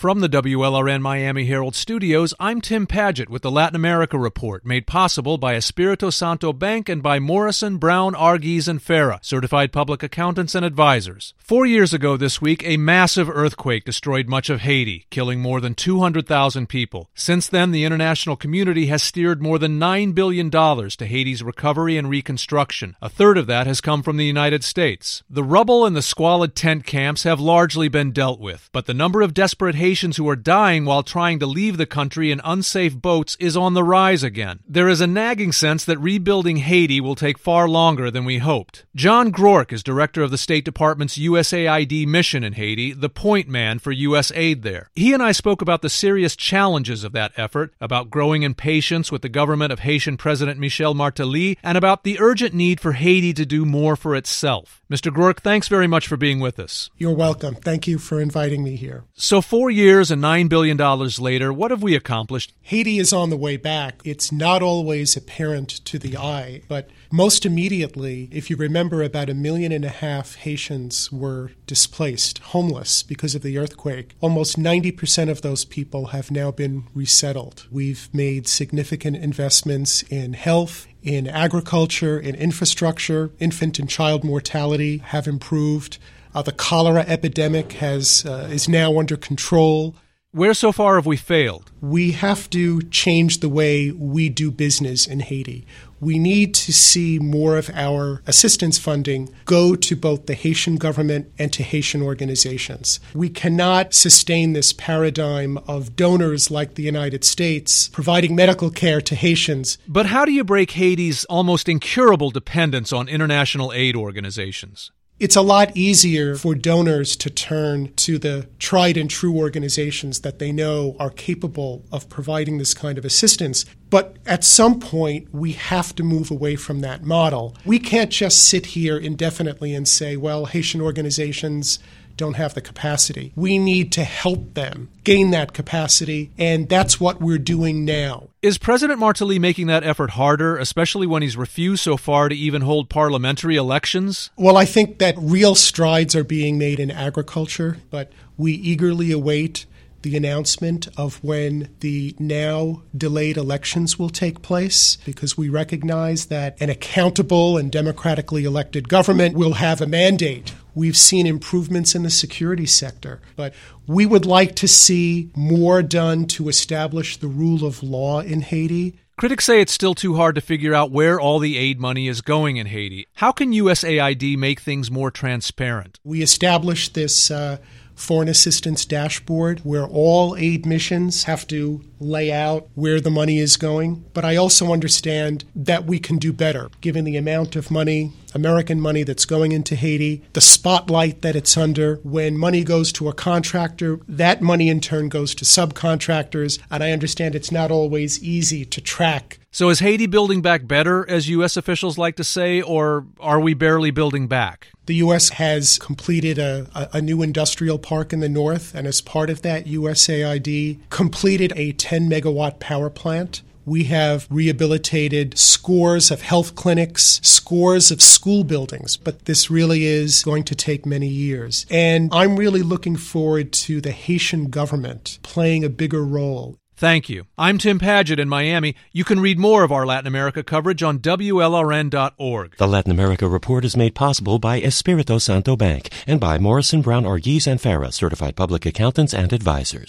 From the WLRN Miami Herald Studios, I'm Tim Padgett with the Latin America Report, made possible by Espirito Santo Bank and by Morrison, Brown, Arguez, and Farah, certified public accountants and advisors. 4 years ago this week, a massive earthquake destroyed much of Haiti, killing more than 200,000 people. Since then, the international community has steered more than $9 billion to Haiti's recovery and reconstruction. A third of that has come from the United States. The rubble and the squalid tent camps have largely been dealt with, but the number of desperate Haitians who are dying while trying to leave the country in unsafe boats is on the rise again. There is a nagging sense that rebuilding Haiti will take far longer than we hoped. John Groark is director of the State Department's USAID mission in Haiti, the point man for U.S. aid there. He and I spoke about the serious challenges of that effort, about growing impatience with the government of Haitian President Michel Martelly, and about the urgent need for Haiti to do more for itself. Mr. Groark, thanks very much for being with us. You're welcome. Thank you for inviting me here. So 4 years and $9 billion later, what have we accomplished? Haiti is on the way back. It's not always apparent to the eye, but most immediately, if you remember, about 1.5 million Haitians were displaced, homeless because of the earthquake. Almost 90% of those people have now been resettled. We've made significant investments in health, in agriculture, in infrastructure. Infant and child mortality have improved. The cholera epidemic is now under control. Where so far have we failed? We have to change the way we do business in Haiti. We need to see more of our assistance funding go to both the Haitian government and to Haitian organizations. We cannot sustain this paradigm of donors like the United States providing medical care to Haitians. But how do you break Haiti's almost incurable dependence on international aid organizations? It's a lot easier for donors to turn to the tried and true organizations that they know are capable of providing this kind of assistance. But at some point, we have to move away from that model. We can't just sit here indefinitely and say, well, Haitian organizations don't have the capacity. We need to help them gain that capacity, and that's what we're doing now. Is President Martelly making that effort harder, especially when he's refused so far to even hold parliamentary elections? Well, I think that real strides are being made in agriculture, but we eagerly await the announcement of when the now delayed elections will take place, because we recognize that an accountable and democratically elected government will have a mandate. We've seen improvements in the security sector, but we would like to see more done to establish the rule of law in Haiti. Critics say it's still too hard to figure out where all the aid money is going in Haiti. How can USAID make things more transparent? We established this foreign assistance dashboard where all aid missions have to lay out where the money is going. But I also understand that we can do better, given the amount of money, American money, that's going into Haiti, the spotlight that it's under. When money goes to a contractor, that money in turn goes to subcontractors, and I understand it's not always easy to track. So is Haiti building back better, as U.S. officials like to say, or are we barely building back? The U.S. has completed a new industrial park in the north, and as part of that, USAID completed a 10-megawatt power plant. We have rehabilitated scores of health clinics, scores of school buildings, but this really is going to take many years. And I'm really looking forward to the Haitian government playing a bigger role. Thank you. I'm Tim Padgett in Miami. You can read more of our Latin America coverage on WLRN.org. The Latin America Report is made possible by Espirito Santo Bank and by Morrison, Brown, Arguez, and Farah, certified public accountants and advisors.